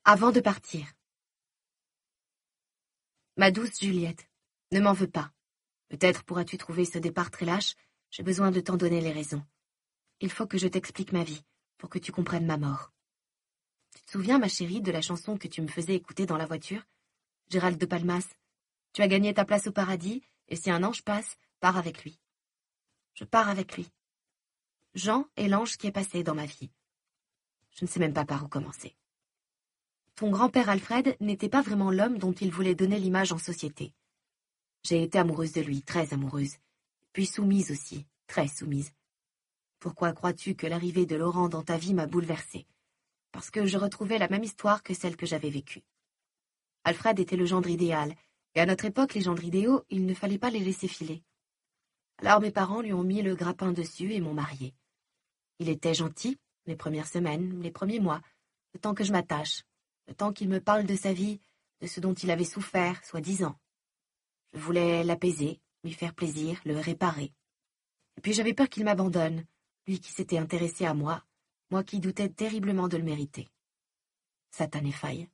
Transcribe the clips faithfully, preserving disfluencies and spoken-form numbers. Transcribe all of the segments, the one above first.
Avant de partir. Ma douce Juliette, ne m'en veux pas. Peut-être pourras-tu trouver ce départ très lâche, j'ai besoin de t'en donner les raisons. Il faut que je t'explique ma vie, pour que tu comprennes ma mort. Tu te souviens, ma chérie, de la chanson que tu me faisais écouter dans la voiture? Gérald de Palmas, tu as gagné ta place au paradis, et si un ange passe, pars avec lui. Je pars avec lui. Jean est l'ange qui est passé dans ma vie. Je ne sais même pas par où commencer. Ton grand-père Alfred n'était pas vraiment l'homme dont il voulait donner l'image en société. J'ai été amoureuse de lui, très amoureuse, puis soumise aussi, très soumise. Pourquoi crois-tu que l'arrivée de Laurent dans ta vie m'a bouleversée? Parce que je retrouvais la même histoire que celle que j'avais vécue. Alfred était le gendre idéal, et à notre époque, les gendres idéaux, il ne fallait pas les laisser filer. Alors mes parents lui ont mis le grappin dessus et m'ont mariée. Il était gentil, les premières semaines, les premiers mois, le temps que je m'attache, le temps qu'il me parle de sa vie, de ce dont il avait souffert, soi-disant. Je voulais l'apaiser, lui faire plaisir, le réparer. Et puis j'avais peur qu'il m'abandonne, lui qui s'était intéressé à moi, moi qui doutais terriblement de le mériter. Satané faille.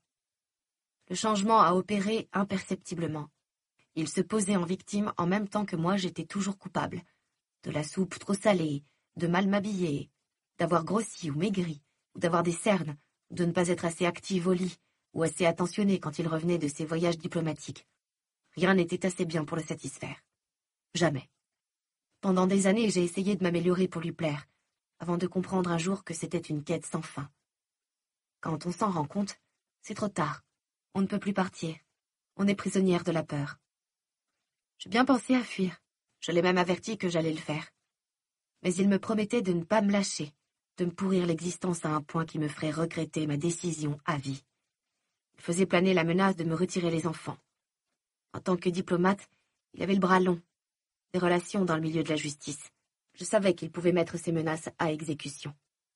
Le changement a opéré imperceptiblement. Il se posait en victime en même temps que moi j'étais toujours coupable. De la soupe trop salée, de mal m'habiller, d'avoir grossi ou maigri, ou d'avoir des cernes, ou de ne pas être assez active au lit, ou assez attentionnée quand il revenait de ses voyages diplomatiques. Rien n'était assez bien pour le satisfaire. Jamais. Pendant des années, j'ai essayé de m'améliorer pour lui plaire, avant de comprendre un jour que c'était une quête sans fin. Quand on s'en rend compte, c'est trop tard. On ne peut plus partir. On est prisonnière de la peur. J'ai bien pensé à fuir. Je l'ai même averti que j'allais le faire. Mais il me promettait de ne pas me lâcher, de me pourrir l'existence à un point qui me ferait regretter ma décision à vie. Il faisait planer la menace de me retirer les enfants. En tant que diplomate, il avait le bras long, des relations dans le milieu de la justice. Je savais qu'il pouvait mettre ses menaces à exécution.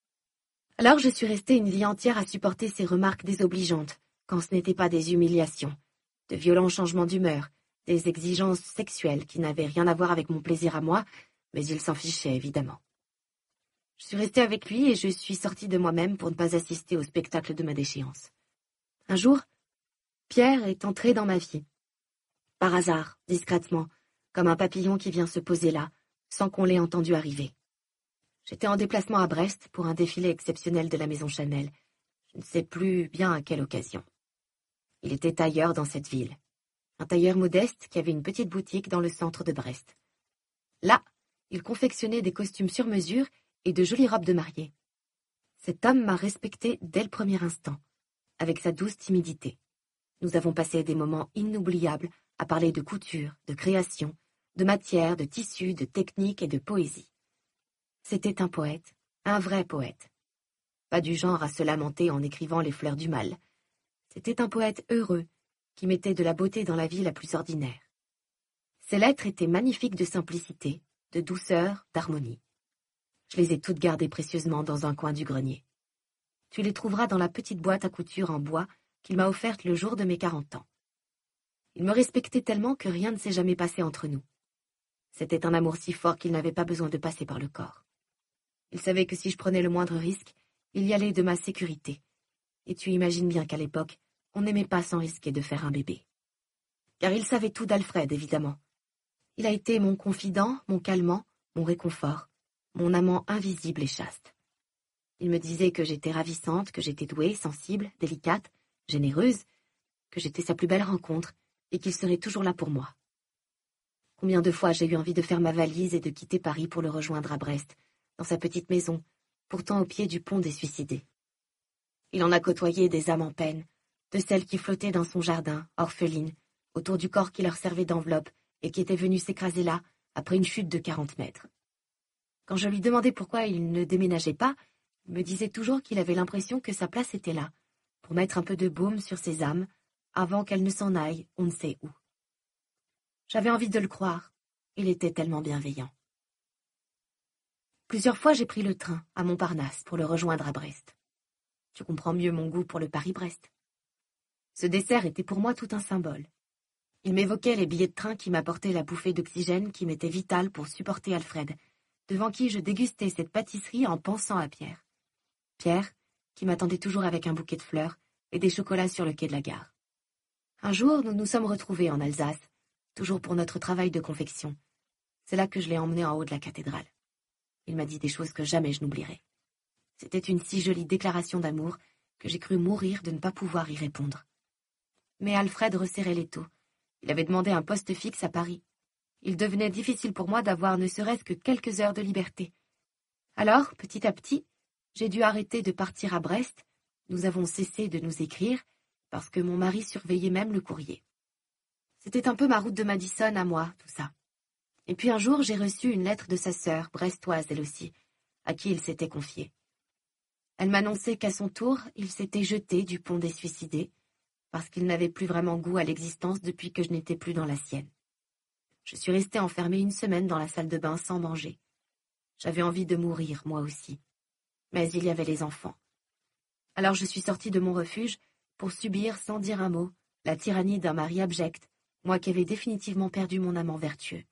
Alors je suis restée une vie entière à supporter ses remarques désobligeantes, quand ce n'était pas des humiliations, de violents changements d'humeur, des exigences sexuelles qui n'avaient rien à voir avec mon plaisir à moi, mais il s'en fichait évidemment. Je suis restée avec lui et je suis sortie de moi-même pour ne pas assister au spectacle de ma déchéance. Un jour, Pierre est entré dans ma vie. Par hasard, discrètement, comme un papillon qui vient se poser là, sans qu'on l'ait entendu arriver. J'étais en déplacement à Brest pour un défilé exceptionnel de la maison Chanel. Je ne sais plus bien à quelle occasion. Il était tailleur dans cette ville. Un tailleur modeste qui avait une petite boutique dans le centre de Brest. Là, il confectionnait des costumes sur mesure et de jolies robes de mariée. Cet homme m'a respectée dès le premier instant, avec sa douce timidité. Nous avons passé des moments inoubliables à parler de couture, de création, de matière, de tissu, de technique et de poésie. C'était un poète, un vrai poète. Pas du genre à se lamenter en écrivant les fleurs du mal. C'était un poète heureux, qui mettait de la beauté dans la vie la plus ordinaire. Ses lettres étaient magnifiques de simplicité, de douceur, d'harmonie. Je les ai toutes gardées précieusement dans un coin du grenier. Tu les trouveras dans la petite boîte à couture en bois qu'il m'a offerte le jour de mes quarante ans. Il me respectait tellement que rien ne s'est jamais passé entre nous. C'était un amour si fort qu'il n'avait pas besoin de passer par le corps. Il savait que si je prenais le moindre risque, il y allait de ma sécurité. Et tu imagines bien qu'à l'époque, on n'aimait pas sans risquer de faire un bébé. Car il savait tout d'Alfred, évidemment. Il a été mon confident, mon calmant, mon réconfort, mon amant invisible et chaste. Il me disait que j'étais ravissante, que j'étais douée, sensible, délicate, généreuse, que j'étais sa plus belle rencontre et qu'il serait toujours là pour moi. Combien de fois j'ai eu envie de faire ma valise et de quitter Paris pour le rejoindre à Brest, dans sa petite maison, pourtant au pied du pont des suicidés. Il en a côtoyé des âmes en peine, de celles qui flottaient dans son jardin, orphelines, autour du corps qui leur servait d'enveloppe et qui était venu s'écraser là, après une chute de quarante mètres. Quand je lui demandais pourquoi il ne déménageait pas, il me disait toujours qu'il avait l'impression que sa place était là, pour mettre un peu de baume sur ses âmes, avant qu'elles ne s'en aillent on ne sait où. J'avais envie de le croire, il était tellement bienveillant. Plusieurs fois j'ai pris le train à Montparnasse pour le rejoindre à Brest. Tu comprends mieux mon goût pour le Paris-Brest. Ce dessert était pour moi tout un symbole. Il m'évoquait les billets de train qui m'apportaient la bouffée d'oxygène qui m'était vitale pour supporter Alfred, devant qui je dégustais cette pâtisserie en pensant à Pierre. Pierre, qui m'attendait toujours avec un bouquet de fleurs, et des chocolats sur le quai de la gare. Un jour, nous nous sommes retrouvés en Alsace, toujours pour notre travail de confection. C'est là que je l'ai emmené en haut de la cathédrale. Il m'a dit des choses que jamais je n'oublierai. C'était une si jolie déclaration d'amour que j'ai cru mourir de ne pas pouvoir y répondre. Mais Alfred resserrait l'étau. Il avait demandé un poste fixe à Paris. Il devenait difficile pour moi d'avoir ne serait-ce que quelques heures de liberté. Alors, petit à petit, j'ai dû arrêter de partir à Brest. Nous avons cessé de nous écrire, parce que mon mari surveillait même le courrier. C'était un peu ma route de Madison à moi, tout ça. Et puis un jour, j'ai reçu une lettre de sa sœur, brestoise elle aussi, à qui il s'était confié. Elle m'annonçait qu'à son tour, il s'était jeté du pont des suicidés, parce qu'il n'avait plus vraiment goût à l'existence depuis que je n'étais plus dans la sienne. Je suis restée enfermée une semaine dans la salle de bain sans manger. J'avais envie de mourir, moi aussi. Mais il y avait les enfants. Alors je suis sortie de mon refuge pour subir, sans dire un mot, la tyrannie d'un mari abject, moi qui avais définitivement perdu mon amant vertueux.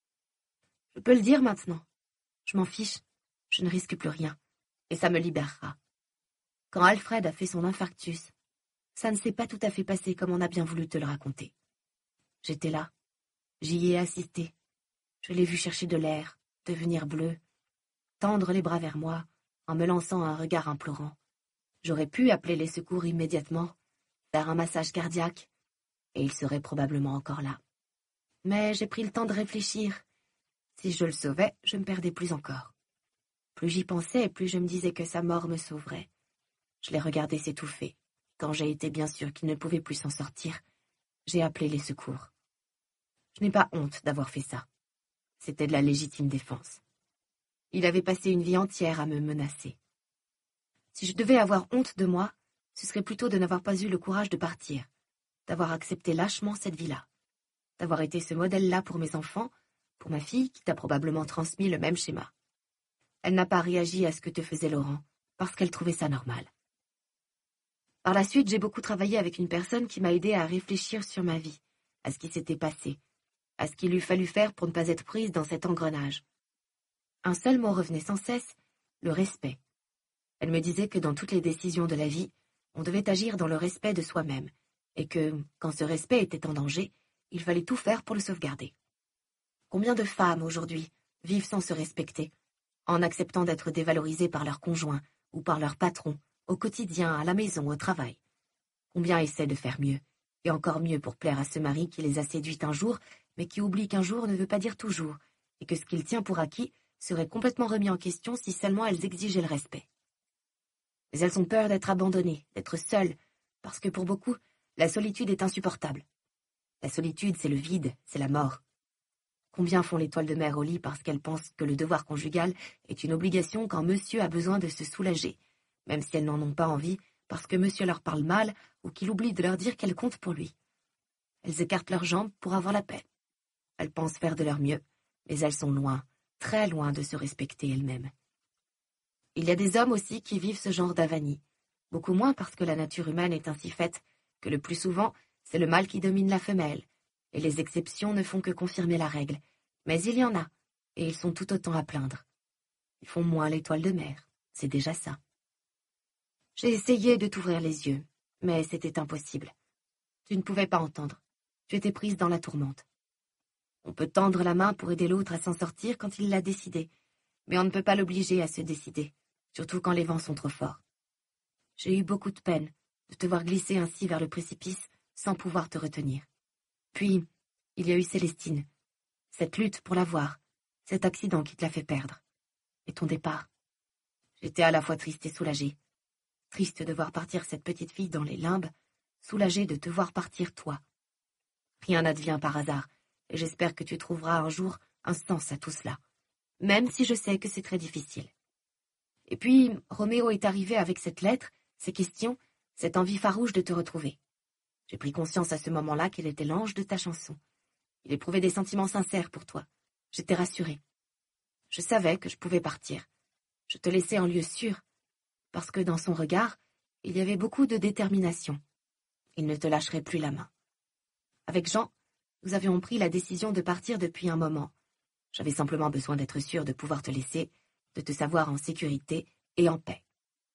Je peux le dire maintenant. Je m'en fiche. Je ne risque plus rien. Et ça me libérera. Quand Alfred a fait son infarctus, ça ne s'est pas tout à fait passé comme on a bien voulu te le raconter. J'étais là. J'y ai assisté. Je l'ai vu chercher de l'air, devenir bleu, tendre les bras vers moi, en me lançant un regard implorant. J'aurais pu appeler les secours immédiatement, faire un massage cardiaque, et il serait probablement encore là. Mais j'ai pris le temps de réfléchir. Si je le sauvais, je me perdais plus encore. Plus j'y pensais, plus je me disais que sa mort me sauverait. Je l'ai regardé s'étouffer. Quand j'ai été bien sûre qu'il ne pouvait plus s'en sortir, j'ai appelé les secours. Je n'ai pas honte d'avoir fait ça. C'était de la légitime défense. Il avait passé une vie entière à me menacer. Si je devais avoir honte de moi, ce serait plutôt de n'avoir pas eu le courage de partir, d'avoir accepté lâchement cette vie-là, d'avoir été ce modèle-là pour mes enfants, pour ma fille qui t'a probablement transmis le même schéma. Elle n'a pas réagi à ce que te faisait Laurent, parce qu'elle trouvait ça normal. Par la suite, j'ai beaucoup travaillé avec une personne qui m'a aidé à réfléchir sur ma vie, à ce qui s'était passé, à ce qu'il eût fallu faire pour ne pas être prise dans cet engrenage. Un seul mot revenait sans cesse, le respect. Elle me disait que dans toutes les décisions de la vie, on devait agir dans le respect de soi-même, et que, quand ce respect était en danger, il fallait tout faire pour le sauvegarder. Combien de femmes, aujourd'hui, vivent sans se respecter, en acceptant d'être dévalorisées par leur conjoint ou par leur patron, au quotidien, à la maison, au travail. Combien essaient de faire mieux, et encore mieux pour plaire à ce mari qui les a séduites un jour, mais qui oublie qu'un jour ne veut pas dire toujours, et que ce qu'il tient pour acquis serait complètement remis en question si seulement elles exigeaient le respect. Mais elles ont peur d'être abandonnées, d'être seules, parce que pour beaucoup, la solitude est insupportable. La solitude, c'est le vide, c'est la mort. Combien font l'étoile de mer au lit parce qu'elles pensent que le devoir conjugal est une obligation quand monsieur a besoin de se soulager, même si elles n'en ont pas envie, parce que monsieur leur parle mal ou qu'il oublie de leur dire qu'elles comptent pour lui. Elles écartent leurs jambes pour avoir la paix. Elles pensent faire de leur mieux, mais elles sont loin, très loin de se respecter elles-mêmes. Il y a des hommes aussi qui vivent ce genre d'avanie, beaucoup moins parce que la nature humaine est ainsi faite que le plus souvent, c'est le mâle qui domine la femelle, et les exceptions ne font que confirmer la règle, mais il y en a, et ils sont tout autant à plaindre. Ils font moins l'étoile de mer, c'est déjà ça. J'ai essayé de t'ouvrir les yeux, mais c'était impossible. Tu ne pouvais pas entendre, tu étais prise dans la tourmente. On peut tendre la main pour aider l'autre à s'en sortir quand il l'a décidé, mais on ne peut pas l'obliger à se décider, surtout quand les vents sont trop forts. J'ai eu beaucoup de peine de te voir glisser ainsi vers le précipice sans pouvoir te retenir. Puis, il y a eu Célestine, cette lutte pour la voir, cet accident qui te l'a fait perdre, et ton départ. J'étais à la fois triste et soulagée. Triste de voir partir cette petite fille dans les limbes, soulagée de te voir partir toi. Rien n'advient par hasard, et j'espère que tu trouveras un jour un sens à tout cela, même si je sais que c'est très difficile. Et puis, Roméo est arrivé avec cette lettre, ces questions, cette envie farouche de te retrouver. J'ai pris conscience à ce moment-là qu'il était l'ange de ta chanson. Il éprouvait des sentiments sincères pour toi. J'étais rassurée. Je savais que je pouvais partir. Je te laissais en lieu sûr, parce que dans son regard, il y avait beaucoup de détermination. Il ne te lâcherait plus la main. Avec Jean, nous avions pris la décision de partir depuis un moment. J'avais simplement besoin d'être sûre de pouvoir te laisser, de te savoir en sécurité et en paix.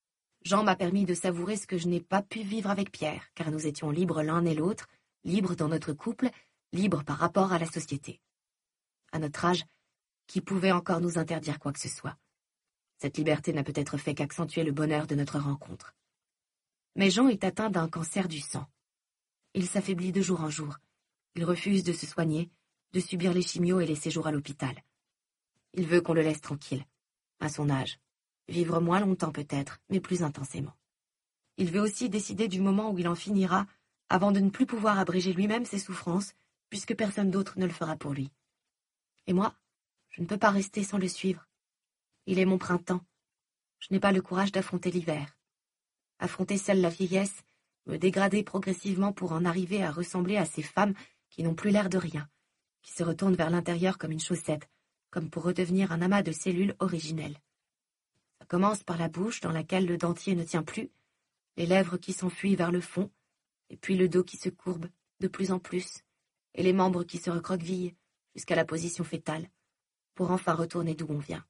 Jean m'a permis de savourer ce que je n'ai pas pu vivre avec Pierre, car nous étions libres l'un et l'autre, libres dans notre couple, libres par rapport à la société. À notre âge, qui pouvait encore nous interdire quoi que ce soit? Cette liberté n'a peut-être fait qu'accentuer le bonheur de notre rencontre. Mais Jean est atteint d'un cancer du sang. Il s'affaiblit de jour en jour. Il refuse de se soigner, de subir les chimios et les séjours à l'hôpital. Il veut qu'on le laisse tranquille, à son âge. Vivre moins longtemps peut-être, mais plus intensément. Il veut aussi décider du moment où il en finira, avant de ne plus pouvoir abréger lui-même ses souffrances, puisque personne d'autre ne le fera pour lui. Et moi, je ne peux pas rester sans le suivre. Il est mon printemps. Je n'ai pas le courage d'affronter l'hiver. Affronter seule la vieillesse, me dégrader progressivement pour en arriver à ressembler à ces femmes qui n'ont plus l'air de rien, qui se retournent vers l'intérieur comme une chaussette, comme pour redevenir un amas de cellules originelles. Ça commence par la bouche dans laquelle le dentier ne tient plus, les lèvres qui s'enfuient vers le fond, et puis le dos qui se courbe de plus en plus, et les membres qui se recroquevillent jusqu'à la position fétale, pour enfin retourner d'où on vient.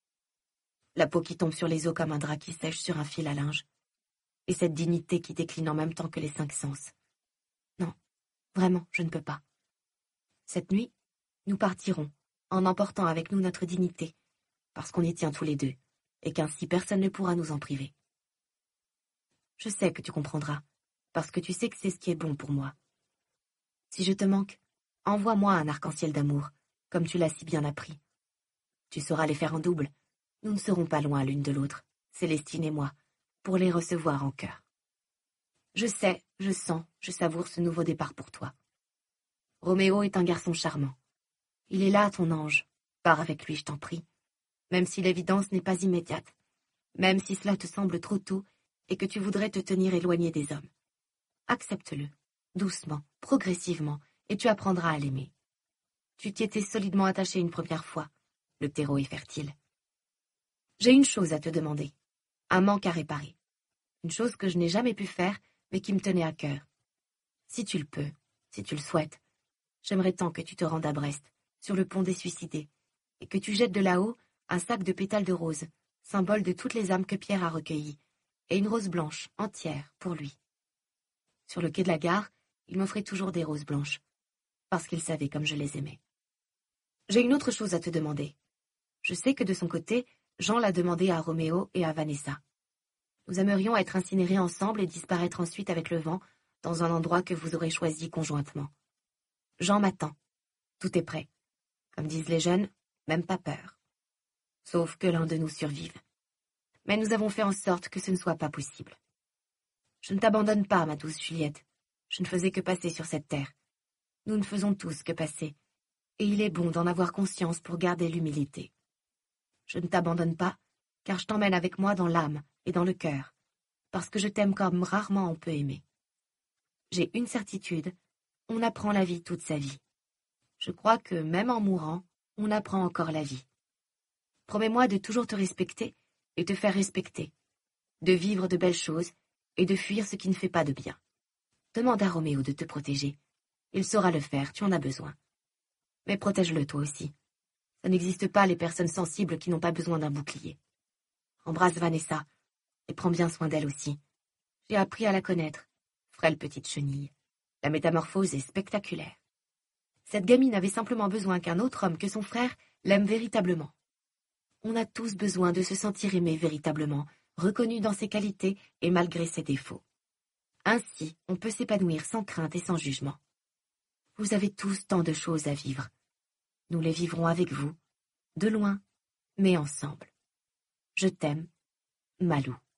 La peau qui tombe sur les os comme un drap qui sèche sur un fil à linge, et cette dignité qui décline en même temps que les cinq sens. Non, vraiment, je ne peux pas. Cette nuit, nous partirons, en emportant avec nous notre dignité, parce qu'on y tient tous les deux, et qu'ainsi personne ne pourra nous en priver. Je sais que tu comprendras, parce que tu sais que c'est ce qui est bon pour moi. Si je te manque, envoie-moi un arc-en-ciel d'amour, comme tu l'as si bien appris. Tu sauras les faire en double. Nous ne serons pas loin l'une de l'autre, Célestine et moi, pour les recevoir en cœur. Je sais, je sens, je savoure ce nouveau départ pour toi. Roméo est un garçon charmant. Il est là, ton ange. Pars avec lui, je t'en prie. Même si l'évidence n'est pas immédiate, même si cela te semble trop tôt et que tu voudrais te tenir éloigné des hommes. Accepte-le, doucement, progressivement, et tu apprendras à l'aimer. Tu t'y étais solidement attaché une première fois. Le terreau est fertile. J'ai une chose à te demander, un manque à réparer. Une chose que je n'ai jamais pu faire, mais qui me tenait à cœur. Si tu le peux, si tu le souhaites, j'aimerais tant que tu te rendes à Brest, sur le pont des suicidés, et que tu jettes de là-haut un sac de pétales de rose, symbole de toutes les âmes que Pierre a recueillies, et une rose blanche, entière, pour lui. Sur le quai de la gare, il m'offrait toujours des roses blanches, parce qu'il savait comme je les aimais. J'ai une autre chose à te demander. Je sais que de son côté, Jean l'a demandé à Roméo et à Vanessa. Nous aimerions être incinérés ensemble et disparaître ensuite avec le vent, dans un endroit que vous aurez choisi conjointement. Jean m'attend. Tout est prêt. Comme disent les jeunes, même pas peur. Sauf que l'un de nous survive. Mais nous avons fait en sorte que ce ne soit pas possible. Je ne t'abandonne pas, ma douce Juliette. Je ne faisais que passer sur cette terre. Nous ne faisons tous que passer. Et il est bon d'en avoir conscience pour garder l'humilité. Je ne t'abandonne pas, car je t'emmène avec moi dans l'âme et dans le cœur, parce que je t'aime comme rarement on peut aimer. J'ai une certitude, on apprend la vie toute sa vie. Je crois que, même en mourant, on apprend encore la vie. Promets-moi de toujours te respecter et te faire respecter, de vivre de belles choses et de fuir ce qui ne fait pas de bien. Demande à Roméo de te protéger. Il saura le faire, tu en as besoin. Mais protège-le toi aussi. Ça n'existe pas les personnes sensibles qui n'ont pas besoin d'un bouclier. Embrasse Vanessa et prends bien soin d'elle aussi. J'ai appris à la connaître, frêle petite chenille. La métamorphose est spectaculaire. Cette gamine avait simplement besoin qu'un autre homme que son frère l'aime véritablement. On a tous besoin de se sentir aimé véritablement, reconnu dans ses qualités et malgré ses défauts. Ainsi, on peut s'épanouir sans crainte et sans jugement. Vous avez tous tant de choses à vivre. Nous les vivrons avec vous, de loin, mais ensemble. Je t'aime, Malou.